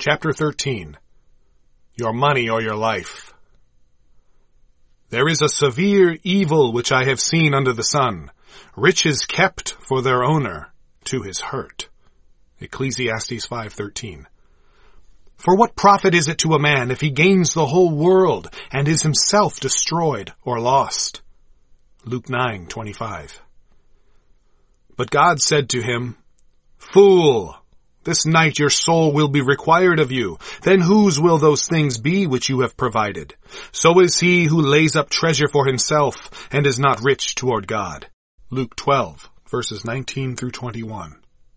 Chapter 13. Your money or your life. There is a severe evil which I have seen under the sun, riches kept for their owner to his hurt. Ecclesiastes 5:13. For what profit is it to a man if he gains the whole world and is himself destroyed or lost? Luke 9:25. But God said to him, Fool! This night your soul will be required of you. Then whose will those things be which you have provided? So is he who lays up treasure for himself and is not rich toward God. Luke 12, verses 19 through 21.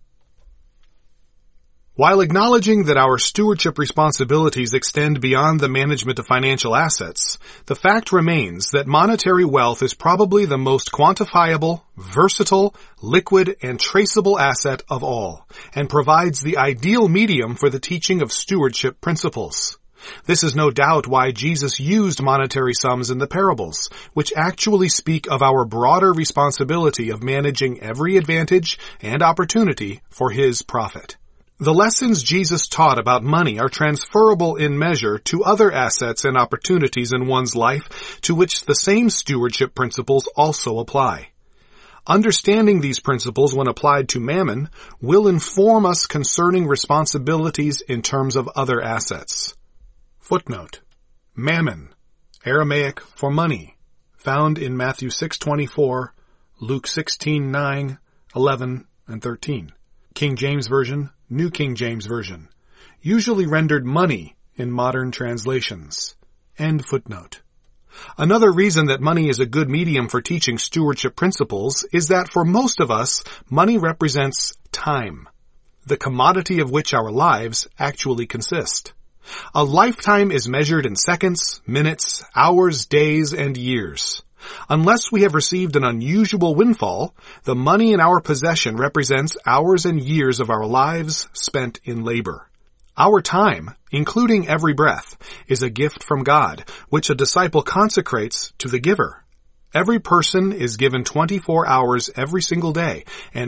While acknowledging that our stewardship responsibilities extend beyond the management of financial assets, the fact remains that monetary wealth is probably the most quantifiable, versatile, liquid, and traceable asset of all, and provides the ideal medium for the teaching of stewardship principles. This is no doubt why Jesus used monetary sums in the parables, which actually speak of our broader responsibility of managing every advantage and opportunity for his profit. The lessons Jesus taught about money are transferable in measure to other assets and opportunities in one's life to which the same stewardship principles also apply. Understanding these principles when applied to mammon will inform us concerning responsibilities in terms of other assets. Footnote: Mammon, Aramaic for money, found in Matthew 6:24, Luke 16:9, 11, and 13. King James Version, New King James Version, usually rendered money in modern translations. End footnote. Another reason that money is a good medium for teaching stewardship principles is that for most of us, money represents time, the commodity of which our lives actually consist. A lifetime is measured in seconds, minutes, hours, days, and years. Unless we have received an unusual windfall, the money in our possession represents hours and years of our lives spent in labor. Our time, including every breath, is a gift from God, which a disciple consecrates to the giver. Every person is given 24 hours every single day and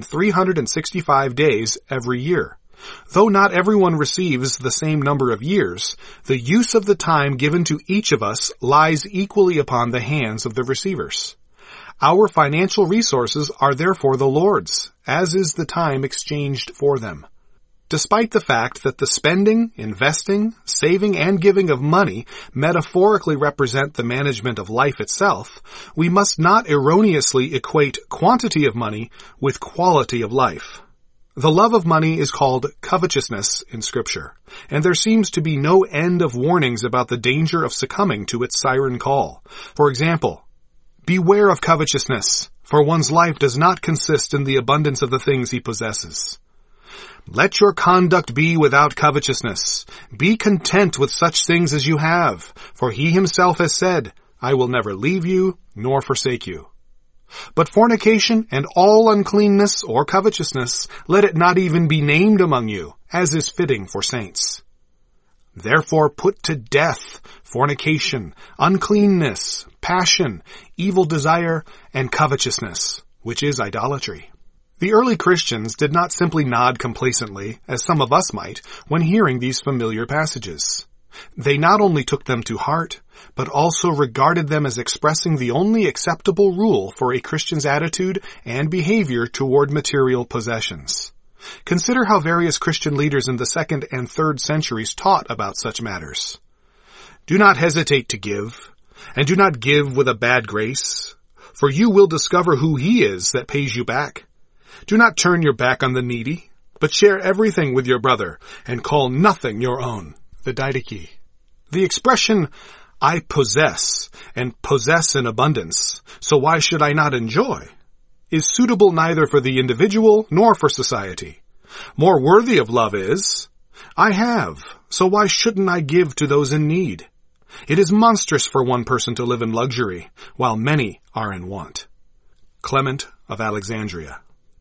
365 days every year. Though not everyone receives the same number of years, the use of the time given to each of us lies equally upon the hands of the receivers. Our financial resources are therefore the Lord's, as is the time exchanged for them. Despite the fact that the spending, investing, saving, and giving of money metaphorically represent the management of life itself, we must not erroneously equate quantity of money with quality of life. The love of money is called covetousness in Scripture, and there seems to be no end of warnings about the danger of succumbing to its siren call. For example, beware of covetousness, for one's life does not consist in the abundance of the things he possesses. Let your conduct be without covetousness. Be content with such things as you have, for he himself has said, I will never leave you nor forsake you. But fornication and all uncleanness or covetousness, let it not even be named among you, as is fitting for saints. Therefore put to death fornication, uncleanness, passion, evil desire, and covetousness, which is idolatry. The early Christians did not simply nod complacently, as some of us might, when hearing these familiar passages. They not only took them to heart, but also regarded them as expressing the only acceptable rule for a Christian's attitude and behavior toward material possessions. Consider how various Christian leaders in the 2nd and 3rd centuries taught about such matters. Do not hesitate to give, and do not give with a bad grace, for you will discover who he is that pays you back. Do not turn your back on the needy, but share everything with your brother, and call nothing your own. The Didache. The expression, I possess, and possess in abundance, so why should I not enjoy, is suitable neither for the individual nor for society. More worthy of love is, I have, so why shouldn't I give to those in need? It is monstrous for one person to live in luxury, while many are in want. Clement of Alexandria.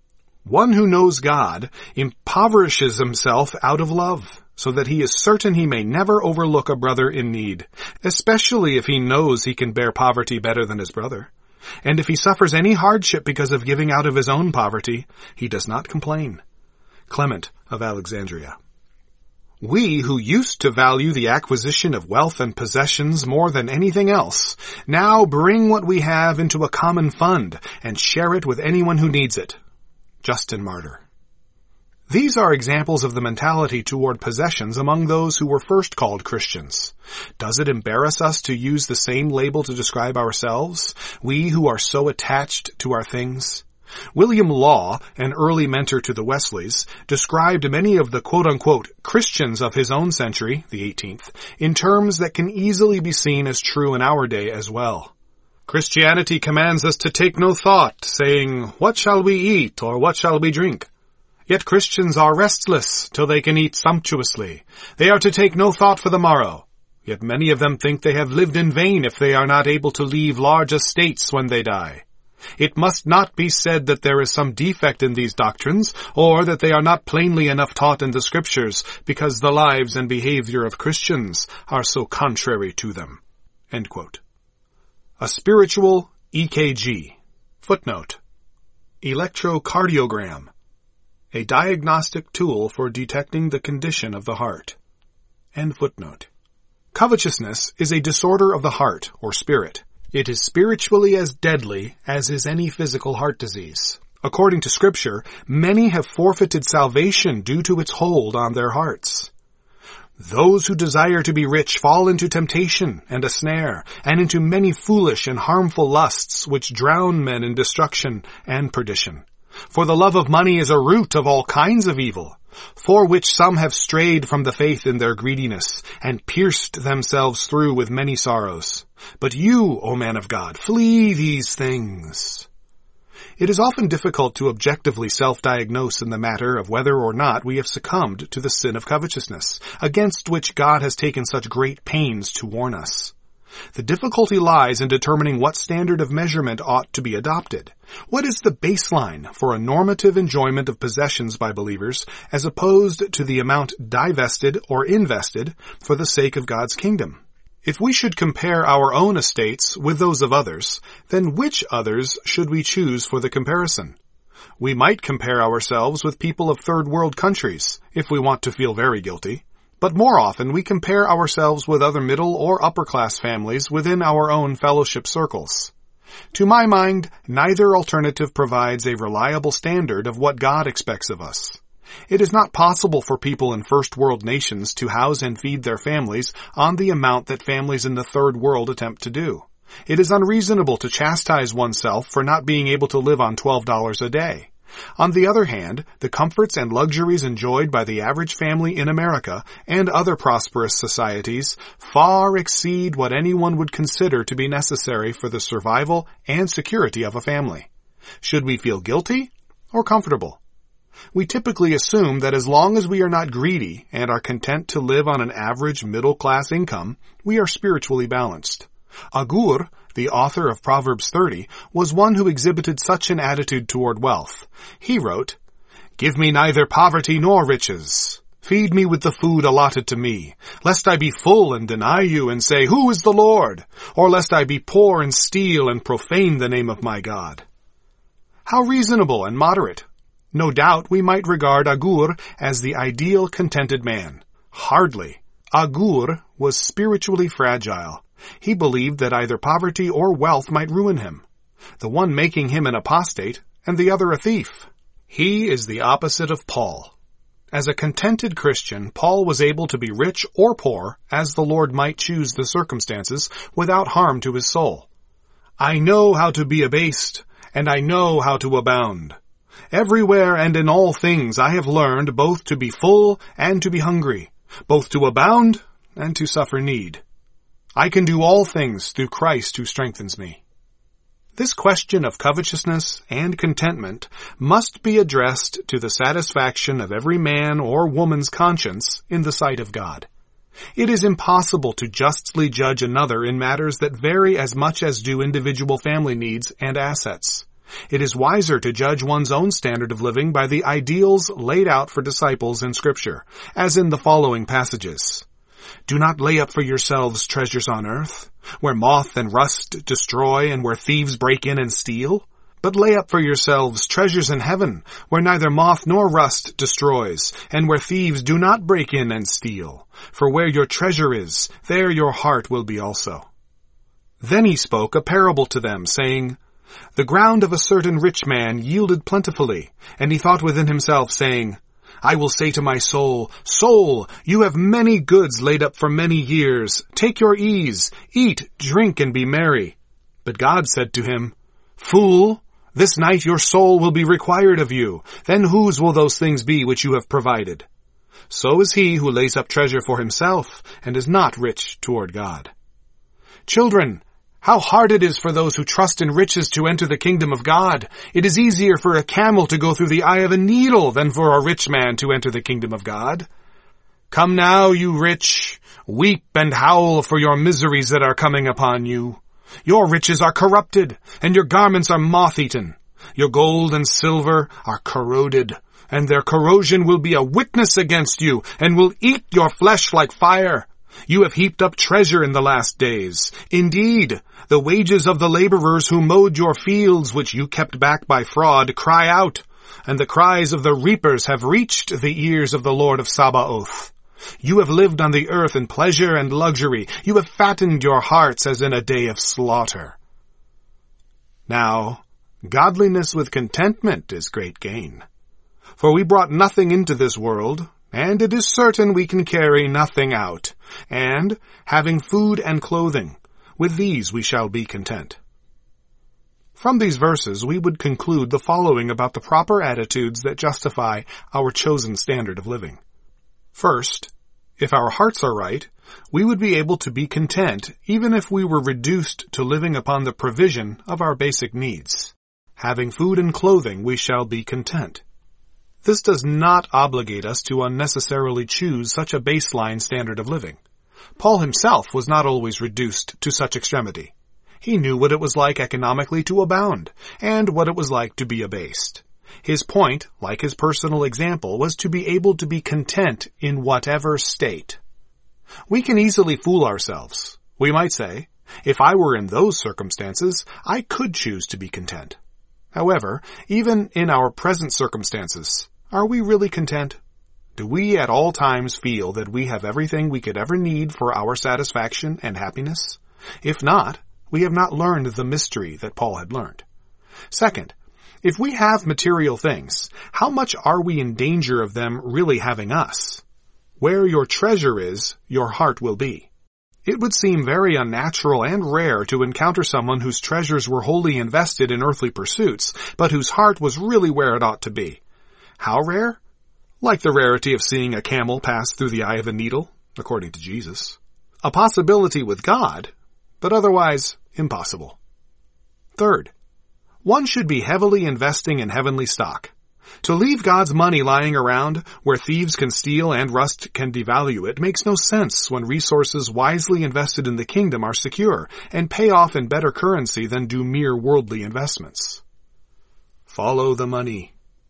One who knows God impoverishes himself out of love, so that he is certain he may never overlook a brother in need, especially if he knows he can bear poverty better than his brother. And if he suffers any hardship because of giving out of his own poverty, he does not complain. Clement of Alexandria. We who used to value the acquisition of wealth and possessions more than anything else, now bring what we have into a common fund and share it with anyone who needs it. Justin Martyr. These are examples of the mentality toward possessions among those who were first called Christians. Does it embarrass us to use the same label to describe ourselves, we who are so attached to our things? William Law, an early mentor to the Wesleys, described many of the quote-unquote Christians of his own century, the 18th, in terms that can easily be seen as true in our day as well. Christianity commands us to take no thought, saying, "What shall we eat, or what shall we drink?" Yet Christians are restless till they can eat sumptuously. They are to take no thought for the morrow. Yet many of them think they have lived in vain if they are not able to leave large estates when they die. It must not be said that there is some defect in these doctrines, or that they are not plainly enough taught in the Scriptures, because the lives and behavior of Christians are so contrary to them. End quote. A spiritual EKG. Footnote. Electrocardiogram. A diagnostic tool for detecting the condition of the heart. End footnote. Covetousness is a disorder of the heart, or spirit. It is spiritually as deadly as is any physical heart disease. According to Scripture, many have forfeited salvation due to its hold on their hearts. Those who desire to be rich fall into temptation and a snare, and into many foolish and harmful lusts which drown men in destruction and perdition. For the love of money is a root of all kinds of evil, for which some have strayed from the faith in their greediness, and pierced themselves through with many sorrows. But you, O man of God, flee these things. It is often difficult to objectively self-diagnose in the matter of whether or not we have succumbed to the sin of covetousness, against which God has taken such great pains to warn us. The difficulty lies in determining what standard of measurement ought to be adopted. What is the baseline for a normative enjoyment of possessions by believers as opposed to the amount divested or invested for the sake of God's kingdom? If we should compare our own estates with those of others, then which others should we choose for the comparison? We might compare ourselves with people of third world countries, if we want to feel very guilty. But more often we compare ourselves with other middle or upper-class families within our own fellowship circles. To my mind, neither alternative provides a reliable standard of what God expects of us. It is not possible for people in first world nations to house and feed their families on the amount that families in the third world attempt to do. It is unreasonable to chastise oneself for not being able to live on $12 a day. On the other hand, the comforts and luxuries enjoyed by the average family in America and other prosperous societies far exceed what anyone would consider to be necessary for the survival and security of a family. Should we feel guilty or comfortable? We typically assume that as long as we are not greedy and are content to live on an average middle-class income, we are spiritually balanced. Agur, the author of Proverbs 30, was one who exhibited such an attitude toward wealth. He wrote, "Give me neither poverty nor riches. Feed me with the food allotted to me, lest I be full and deny you and say, 'Who is the Lord?' Or lest I be poor and steal and profane the name of my God." How reasonable and moderate! No doubt we might regard Agur as the ideal contented man. Hardly. Agur was spiritually fragile. He believed that either poverty or wealth might ruin him, the one making him an apostate and the other a thief. He is the opposite of Paul. As a contented Christian, Paul was able to be rich or poor, as the Lord might choose the circumstances, without harm to his soul. "I know how to be abased, and I know how to abound. Everywhere and in all things I have learned both to be full and to be hungry, both to abound and to suffer need. I can do all things through Christ who strengthens me." This question of covetousness and contentment must be addressed to the satisfaction of every man or woman's conscience in the sight of God. It is impossible to justly judge another in matters that vary as much as do individual family needs and assets. It is wiser to judge one's own standard of living by the ideals laid out for disciples in Scripture, as in the following passages. "Do not lay up for yourselves treasures on earth, where moth and rust destroy and where thieves break in and steal, But lay up for yourselves treasures in heaven, where neither moth nor rust destroys, and where thieves do not break in and steal. For where your treasure is, there your heart will be also. Then he spoke a parable to them, saying, The ground of a certain rich man yielded plentifully, and he thought within himself, saying, I will say to my soul, Soul, you have many goods laid up for many years. Take your ease, eat, drink, and be merry. But God said to him, Fool, this night your soul will be required of you. Then whose will those things be which you have provided? So is he who lays up treasure for himself, and is not rich toward God. Children, how hard it is for those who trust in riches to enter the kingdom of God. It is easier for a camel to go through the eye of a needle than for a rich man to enter the kingdom of God. Come now, you rich, weep and howl for your miseries that are coming upon you. Your riches are corrupted, and your garments are moth-eaten. Your gold and silver are corroded, and their corrosion will be a witness against you, and will eat your flesh like fire. You have heaped up treasure in the last days. Indeed, the wages of the laborers who mowed your fields, which you kept back by fraud, cry out, and the cries of the reapers have reached the ears of the Lord of Sabaoth. You have lived on the earth in pleasure and luxury. You have fattened your hearts as in a day of slaughter. Now, godliness with contentment is great gain. For we brought nothing into this world, and it is certain we can carry nothing out. And, having food and clothing, with these we shall be content. From these verses we would conclude the following about the proper attitudes that justify our chosen standard of living. First, if our hearts are right, we would be able to be content even if we were reduced to living upon the provision of our basic needs. Having food and clothing, we shall be content. This does not obligate us to unnecessarily choose such a baseline standard of living. Paul himself was not always reduced to such extremity. He knew what it was like economically to abound, and what it was like to be abased. His point, like his personal example, was to be able to be content in whatever state. We can easily fool ourselves. We might say, if I were in those circumstances, I could choose to be content. However, even in our present circumstances, are we really content? Do we at all times feel that we have everything we could ever need for our satisfaction and happiness? If not, we have not learned the mystery that Paul had learned. Second, if we have material things, how much are we in danger of them really having us? Where your treasure is, your heart will be. It would seem very unnatural and rare to encounter someone whose treasures were wholly invested in earthly pursuits, but whose heart was really where it ought to be. How rare? Like the rarity of seeing a camel pass through the eye of a needle, according to Jesus. A possibility with God, but otherwise impossible. Third, one should be heavily investing in heavenly stock. To leave God's money lying around where thieves can steal and rust can devalue it makes no sense when resources wisely invested in the kingdom are secure and pay off in better currency than do mere worldly investments. Follow the money.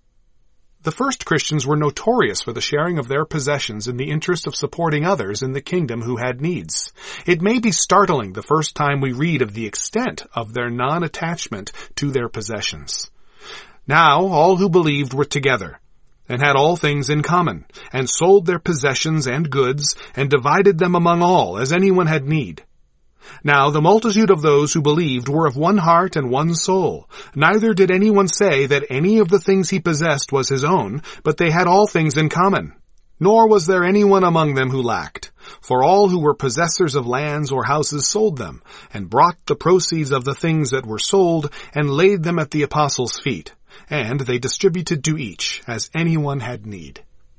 The first Christians were notorious for the sharing of their possessions in the interest of supporting others in the kingdom who had needs. It may be startling the first time we read of the extent of their non-attachment to their possessions. Now all who believed were together, and had all things in common, and sold their possessions and goods, and divided them among all, as anyone had need. Now the multitude of those who believed were of one heart and one soul. Neither did anyone say that any of the things he possessed was his own, but they had all things in common. Nor was there anyone among them who lacked. For all who were possessors of lands or houses sold them, and brought the proceeds of the things that were sold, and laid them at the apostles' feet. And they distributed to each, as anyone had need.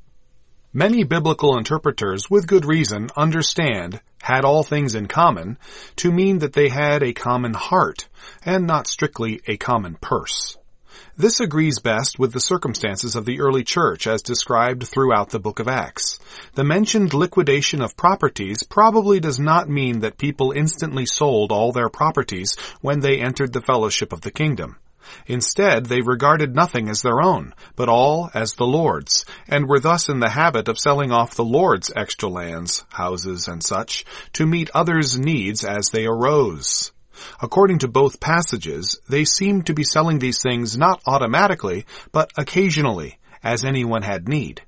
Many biblical interpreters, with good reason, understand, had all things in common, to mean that they had a common heart, and not strictly a common purse. This agrees best with the circumstances of the early church as described throughout the book of Acts. The mentioned liquidation of properties probably does not mean that people instantly sold all their properties when they entered the fellowship of the kingdom. Instead, they regarded nothing as their own, but all as the Lord's, and were thus in the habit of selling off the Lord's extra lands, houses, and such, to meet others' needs as they arose. According to both passages, they seemed to be selling these things not automatically, but occasionally, as anyone had need.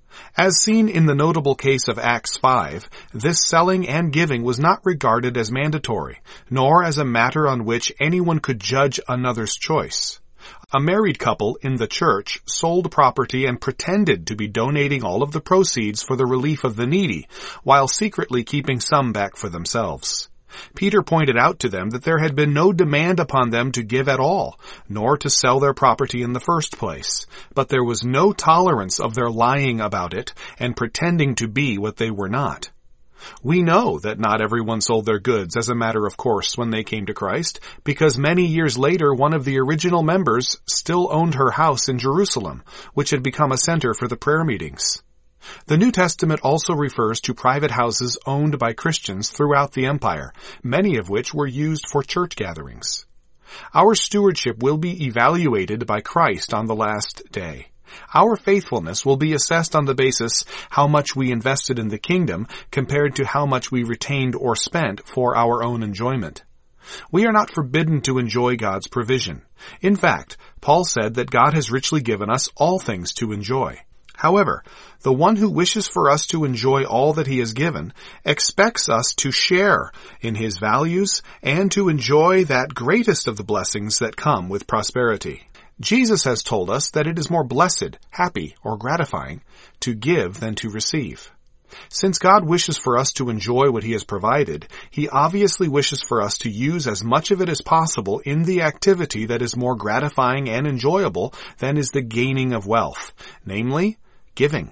As seen in the notable case of Acts 5, this selling and giving was not regarded as mandatory, nor as a matter on which anyone could judge another's choice. A married couple in the church sold property and pretended to be donating all of the proceeds for the relief of the needy, while secretly keeping some back for themselves. Peter pointed out to them that there had been no demand upon them to give at all, nor to sell their property in the first place, but there was no tolerance of their lying about it and pretending to be what they were not. We know that not everyone sold their goods as a matter of course when they came to Christ, because many years later one of the original members still owned her house in Jerusalem, which had become a center for the prayer meetings. The New Testament also refers to private houses owned by Christians throughout the empire, many of which were used for church gatherings. Our stewardship will be evaluated by Christ on the last day. Our faithfulness will be assessed on the basis how much we invested in the kingdom compared to how much we retained or spent for our own enjoyment. We are not forbidden to enjoy God's provision. In fact, Paul said that God has richly given us all things to enjoy. However, the one who wishes for us to enjoy all that he has given expects us to share in his values and to enjoy that greatest of the blessings that come with prosperity. Jesus has told us that it is more blessed, happy, or gratifying to give than to receive. Since God wishes for us to enjoy what he has provided, he obviously wishes for us to use as much of it as possible in the activity that is more gratifying and enjoyable than is the gaining of wealth, namely, giving.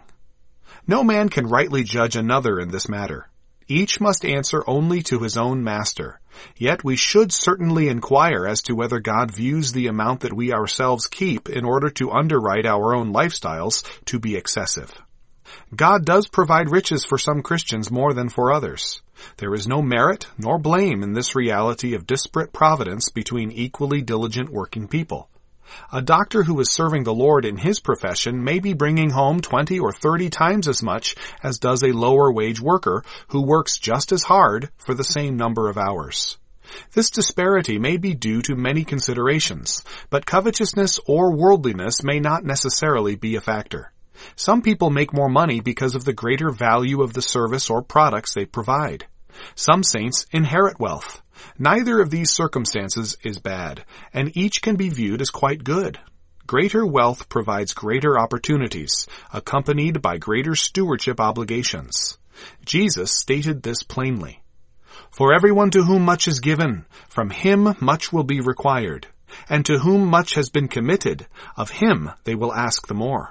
No man can rightly judge another in this matter. Each must answer only to his own master. Yet we should certainly inquire as to whether God views the amount that we ourselves keep in order to underwrite our own lifestyles to be excessive. God does provide riches for some Christians more than for others. There is no merit nor blame in this reality of disparate providence between equally diligent working people. A doctor who is serving the Lord in his profession may be bringing home 20 or 30 times as much as does a lower wage worker who works just as hard for the same number of hours. This disparity may be due to many considerations, but covetousness or worldliness may not necessarily be a factor. Some people make more money because of the greater value of the service or products they provide. Some saints inherit wealth. Neither of these circumstances is bad, and each can be viewed as quite good. Greater wealth provides greater opportunities, accompanied by greater stewardship obligations. Jesus stated this plainly. For everyone to whom much is given, from him much will be required, and to whom much has been committed, of him they will ask the more.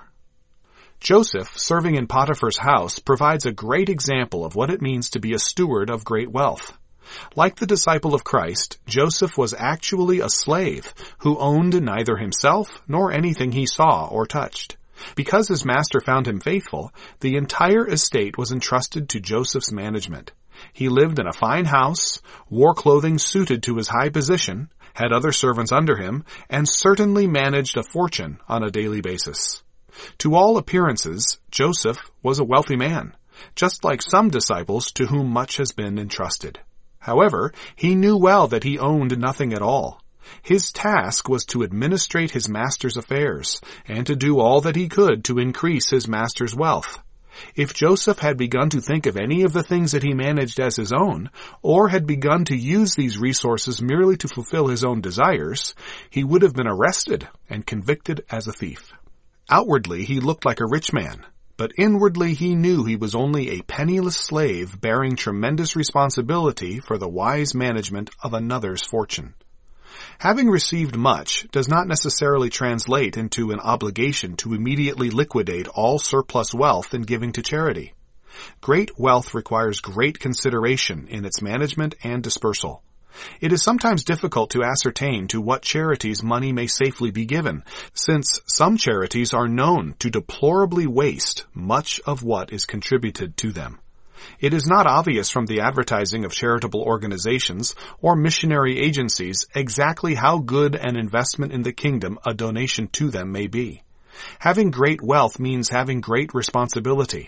Joseph, serving in Potiphar's house, provides a great example of what it means to be a steward of great wealth. Like the disciple of Christ, Joseph was actually a slave who owned neither himself nor anything he saw or touched. Because his master found him faithful, the entire estate was entrusted to Joseph's management. He lived in a fine house, wore clothing suited to his high position, had other servants under him, and certainly managed a fortune on a daily basis. To all appearances, Joseph was a wealthy man, just like some disciples to whom much has been entrusted. However, he knew well that he owned nothing at all. His task was to administrate his master's affairs, and to do all that he could to increase his master's wealth. If Joseph had begun to think of any of the things that he managed as his own, or had begun to use these resources merely to fulfill his own desires, he would have been arrested and convicted as a thief. Outwardly, he looked like a rich man, but inwardly he knew he was only a penniless slave bearing tremendous responsibility for the wise management of another's fortune. Having received much does not necessarily translate into an obligation to immediately liquidate all surplus wealth in giving to charity. Great wealth requires great consideration in its management and dispersal. It is sometimes difficult to ascertain to what charities money may safely be given, since some charities are known to deplorably waste much of what is contributed to them. It is not obvious from the advertising of charitable organizations or missionary agencies exactly how good an investment in the kingdom a donation to them may be. Having great wealth means having great responsibility.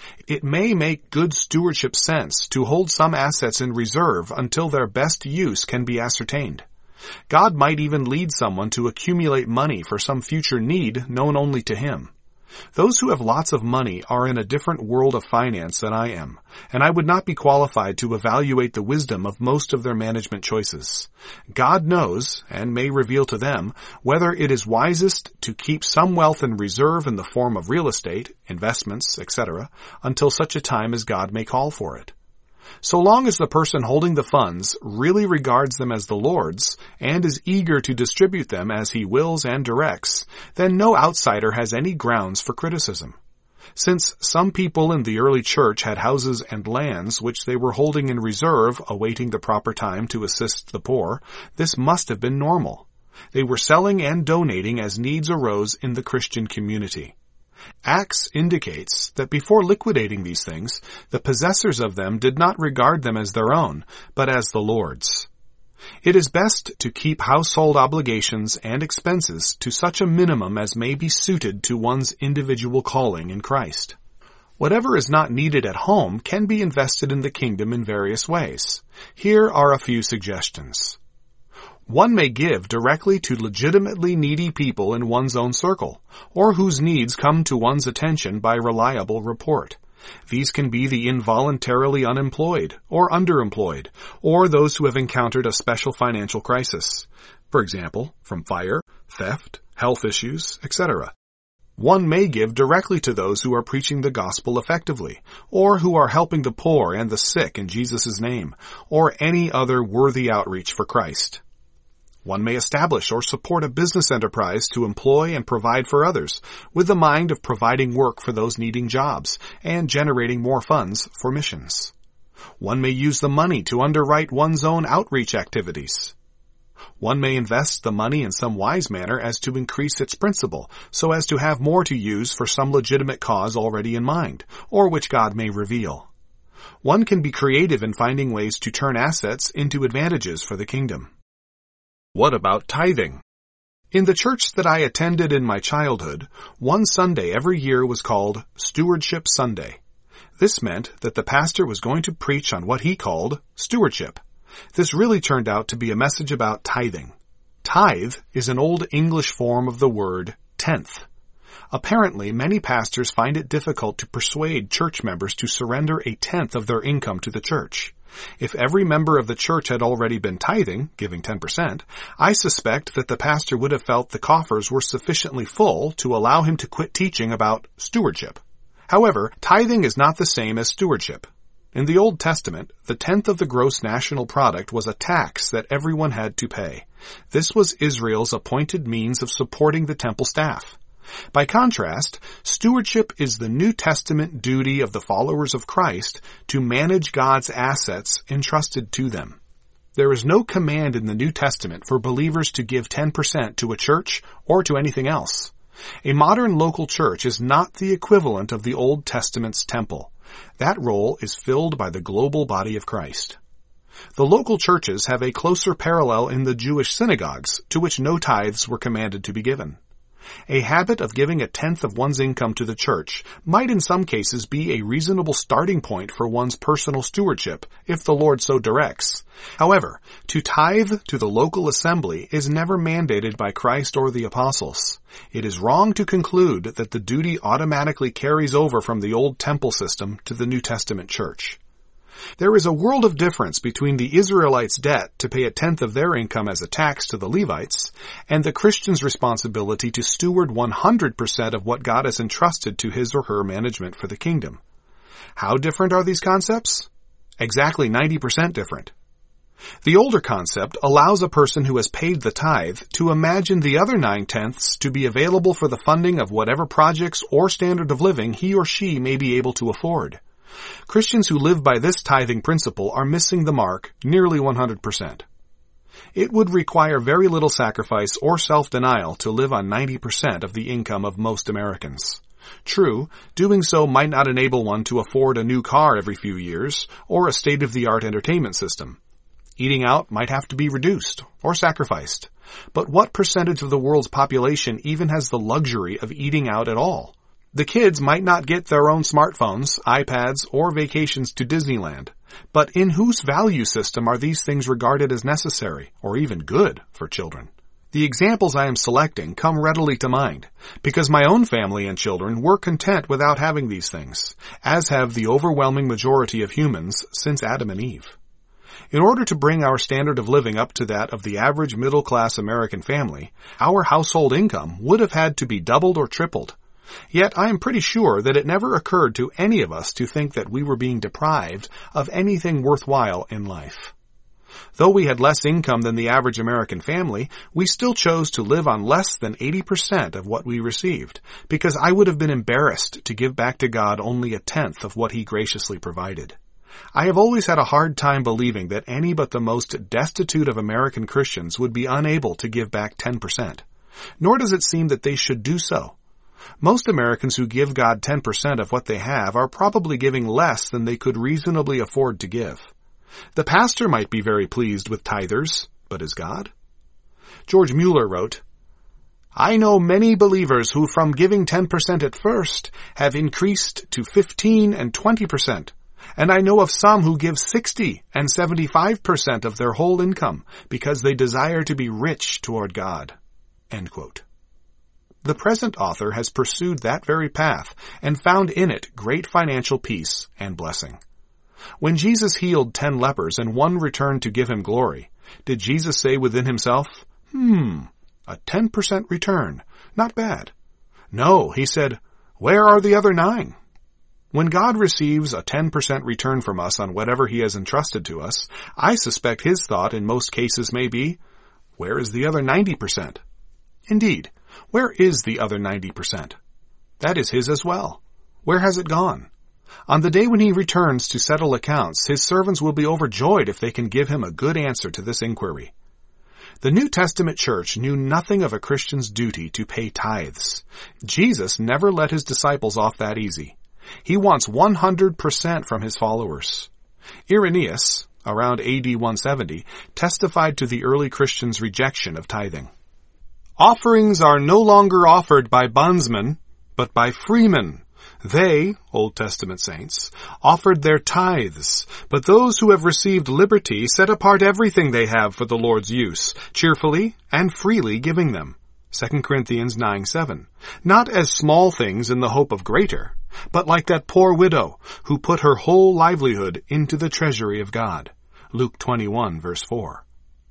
It may make good stewardship sense to hold some assets in reserve until their best use can be ascertained. God might even lead someone to accumulate money for some future need known only to him. Those who have lots of money are in a different world of finance than I am, and I would not be qualified to evaluate the wisdom of most of their management choices. God knows, and may reveal to them, whether it is wisest to keep some wealth in reserve in the form of real estate, investments, etc., until such a time as God may call for it. So long as the person holding the funds really regards them as the Lord's and is eager to distribute them as he wills and directs, then no outsider has any grounds for criticism. Since some people in the early church had houses and lands which they were holding in reserve awaiting the proper time to assist the poor, this must have been normal. They were selling and donating as needs arose in the Christian community. Acts indicates that before liquidating these things, the possessors of them did not regard them as their own, but as the Lord's. It is best to keep household obligations and expenses to such a minimum as may be suited to one's individual calling in Christ. Whatever is not needed at home can be invested in the kingdom in various ways. Here are a few suggestions. One may give directly to legitimately needy people in one's own circle, or whose needs come to one's attention by reliable report. These can be the involuntarily unemployed or underemployed, or those who have encountered a special financial crisis. For example, from fire, theft, health issues, etc. One may give directly to those who are preaching the gospel effectively, or who are helping the poor and the sick in Jesus' name, or any other worthy outreach for Christ. One may establish or support a business enterprise to employ and provide for others, with the mind of providing work for those needing jobs and generating more funds for missions. One may use the money to underwrite one's own outreach activities. One may invest the money in some wise manner as to increase its principal, so as to have more to use for some legitimate cause already in mind, or which God may reveal. One can be creative in finding ways to turn assets into advantages for the kingdom. What about tithing? In the church that I attended in my childhood, one Sunday every year was called Stewardship Sunday. This meant that the pastor was going to preach on what he called stewardship. This really turned out to be a message about tithing. Tithe is an old English form of the word tenth. Apparently, many pastors find it difficult to persuade church members to surrender a tenth of their income to the church. If every member of the church had already been tithing, giving 10%, I suspect that the pastor would have felt the coffers were sufficiently full to allow him to quit teaching about stewardship. However, tithing is not the same as stewardship. In the Old Testament, the tenth of the gross national product was a tax that everyone had to pay. This was Israel's appointed means of supporting the temple staff. By contrast, stewardship is the New Testament duty of the followers of Christ to manage God's assets entrusted to them. There is no command in the New Testament for believers to give 10% to a church or to anything else. A modern local church is not the equivalent of the Old Testament's temple. That role is filled by the global body of Christ. The local churches have a closer parallel in the Jewish synagogues, to which no tithes were commanded to be given. A habit of giving a tenth of one's income to the church might in some cases be a reasonable starting point for one's personal stewardship, if the Lord so directs. However, to tithe to the local assembly is never mandated by Christ or the apostles. It is wrong to conclude that the duty automatically carries over from the old temple system to the New Testament church. There is a world of difference between the Israelites' debt to pay a tenth of their income as a tax to the Levites and the Christian's responsibility to steward 100% of what God has entrusted to his or her management for the kingdom. How different are these concepts? Exactly 90% different. The older concept allows a person who has paid the tithe to imagine the other 9/10ths to be available for the funding of whatever projects or standard of living he or she may be able to afford. Christians who live by this tithing principle are missing the mark nearly 100%. It would require very little sacrifice or self-denial to live on 90% of the income of most Americans. True, doing so might not enable one to afford a new car every few years or a state-of-the-art entertainment system. Eating out might have to be reduced or sacrificed. But what percentage of the world's population even has the luxury of eating out at all? The kids might not get their own smartphones, iPads, or vacations to Disneyland, but in whose value system are these things regarded as necessary, or even good, for children? The examples I am selecting come readily to mind, because my own family and children were content without having these things, as have the overwhelming majority of humans since Adam and Eve. In order to bring our standard of living up to that of the average middle-class American family, our household income would have had to be doubled or tripled. Yet I am pretty sure that it never occurred to any of us to think that we were being deprived of anything worthwhile in life. Though we had less income than the average American family, we still chose to live on less than 80% of what we received, because I would have been embarrassed to give back to God only a tenth of what He graciously provided. I have always had a hard time believing that any but the most destitute of American Christians would be unable to give back 10%. Nor does it seem that they should do so. Most Americans who give God 10% of what they have are probably giving less than they could reasonably afford to give. The pastor might be very pleased with tithers, but is God? George Mueller wrote, "I know many believers who from giving 10% at first have increased to 15 and 20%, and I know of some who give 60 and 75% of their whole income because they desire to be rich toward God." End quote. The present author has pursued that very path and found in it great financial peace and blessing. When Jesus healed 10 lepers and one returned to give him glory, did Jesus say within himself, a 10% return, not bad? No, he said, where are the other 9? When God receives a 10% return from us on whatever He has entrusted to us, I suspect His thought in most cases may be, where is the other 90%? Indeed, where is the other 90%? That is His as well. Where has it gone? On the day when He returns to settle accounts, His servants will be overjoyed if they can give Him a good answer to this inquiry. The New Testament church knew nothing of a Christian's duty to pay tithes. Jesus never let His disciples off that easy. He wants 100% from His followers. Irenaeus, around AD 170, testified to the early Christians' rejection of tithing. Offerings are no longer offered by bondsmen, but by freemen. They, Old Testament saints, offered their tithes, but those who have received liberty set apart everything they have for the Lord's use, cheerfully and freely giving them. 2 Corinthians 9:7. Not as small things in the hope of greater, but like that poor widow who put her whole livelihood into the treasury of God. Luke 21, verse 4.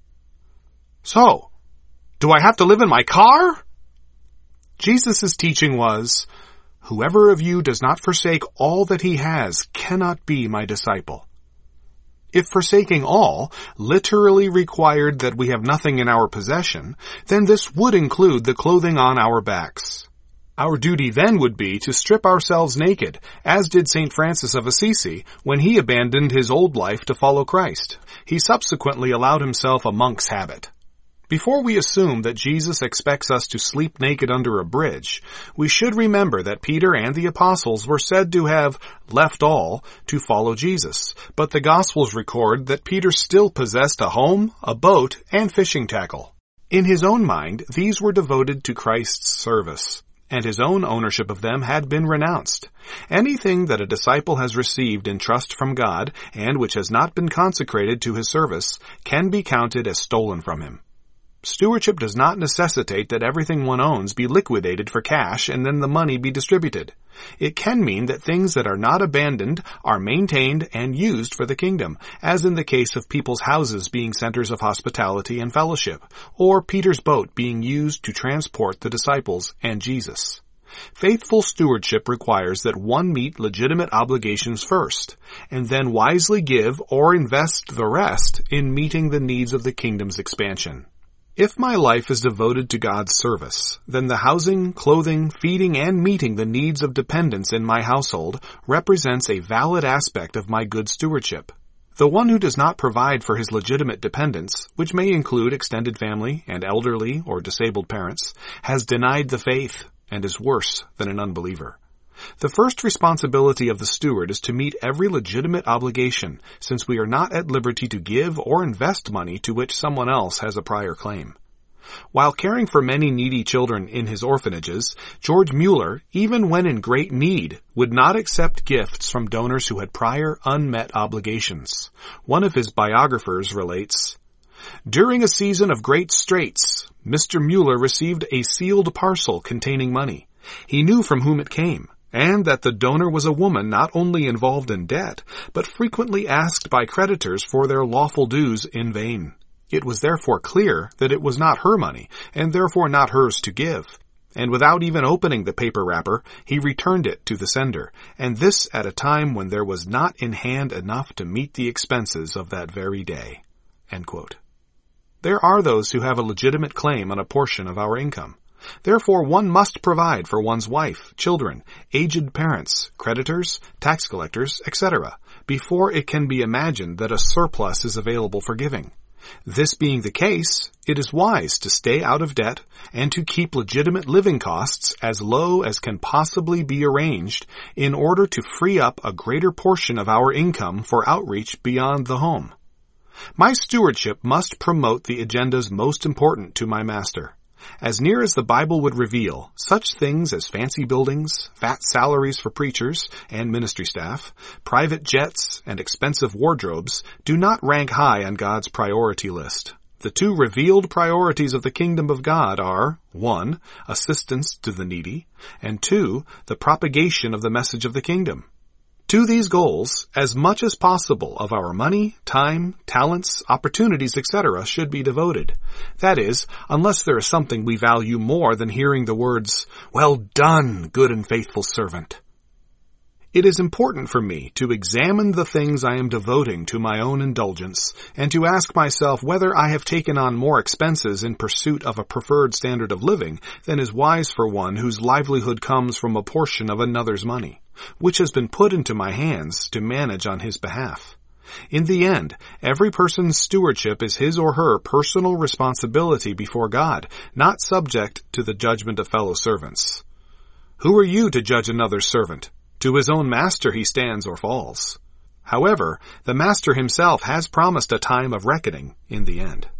So, do I have to live in my car? Jesus' teaching was, whoever of you does not forsake all that he has cannot be my disciple. If forsaking all literally required that we have nothing in our possession, then this would include the clothing on our backs. Our duty then would be to strip ourselves naked, as did St. Francis of Assisi when he abandoned his old life to follow Christ. He subsequently allowed himself a monk's habit. Before we assume that Jesus expects us to sleep naked under a bridge, we should remember that Peter and the apostles were said to have left all to follow Jesus, but the Gospels record that Peter still possessed a home, a boat, and fishing tackle. In his own mind, these were devoted to Christ's service, and his own ownership of them had been renounced. Anything that a disciple has received in trust from God, and which has not been consecrated to his service, can be counted as stolen from him. Stewardship does not necessitate that everything one owns be liquidated for cash and then the money be distributed. It can mean that things that are not abandoned are maintained and used for the kingdom, as in the case of people's houses being centers of hospitality and fellowship, or Peter's boat being used to transport the disciples and Jesus. Faithful stewardship requires that one meet legitimate obligations first, and then wisely give or invest the rest in meeting the needs of the kingdom's expansion. If my life is devoted to God's service, then the housing, clothing, feeding, and meeting the needs of dependents in my household represents a valid aspect of my good stewardship. The one who does not provide for his legitimate dependents, which may include extended family and elderly or disabled parents, has denied the faith and is worse than an unbeliever. The first responsibility of the steward is to meet every legitimate obligation, since we are not at liberty to give or invest money to which someone else has a prior claim. While caring for many needy children in his orphanages, George Mueller, even when in great need, would not accept gifts from donors who had prior unmet obligations. One of his biographers relates, "During a season of great straits, Mr. Mueller received a sealed parcel containing money. He knew from whom it came, and that the donor was a woman not only involved in debt, but frequently asked by creditors for their lawful dues in vain. It was therefore clear that it was not her money, and therefore not hers to give. And without even opening the paper wrapper, he returned it to the sender, and this at a time when there was not in hand enough to meet the expenses of that very day." End quote. There are those who have a legitimate claim on a portion of our income. Therefore, one must provide for one's wife, children, aged parents, creditors, tax collectors, etc., before it can be imagined that a surplus is available for giving. This being the case, it is wise to stay out of debt and to keep legitimate living costs as low as can possibly be arranged in order to free up a greater portion of our income for outreach beyond the home. My stewardship must promote the agendas most important to my master. As near as the Bible would reveal, such things as fancy buildings, fat salaries for preachers and ministry staff, private jets, and expensive wardrobes do not rank high on God's priority list. The two revealed priorities of the kingdom of God are, 1, assistance to the needy, and 2, the propagation of the message of the kingdom. To these goals, as much as possible of our money, time, talents, opportunities, etc. should be devoted. That is, unless there is something we value more than hearing the words, "Well done, good and faithful servant." It is important for me to examine the things I am devoting to my own indulgence and to ask myself whether I have taken on more expenses in pursuit of a preferred standard of living than is wise for one whose livelihood comes from a portion of another's money, which has been put into my hands to manage on his behalf. In the end, every person's stewardship is his or her personal responsibility before God, not subject to the judgment of fellow servants. Who are you to judge another's servant? To his own master he stands or falls. However, the master himself has promised a time of reckoning in the end.